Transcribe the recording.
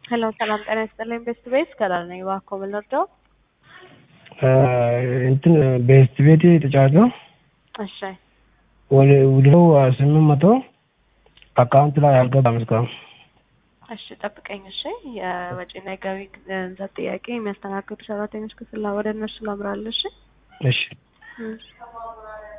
ሄሎ ሰላም ጤና ይስጥልኝ ቤስት ቤት ከላል ነኝ እባክዎ ምን ልርዳው? እንትን ቤስት ቤት የተጫወተው እሺ ወዲያው 800 አካውንት ላይ አልገባም እስካሁን። እሺ ጠብቀኝ እሺ የወጪና የገቢ ገንዘብ ጥያቄ የሚያስተናግዱ ሰራተኞች ክፍል ወደ እነሱ ላምራለሁ እሺ እሺ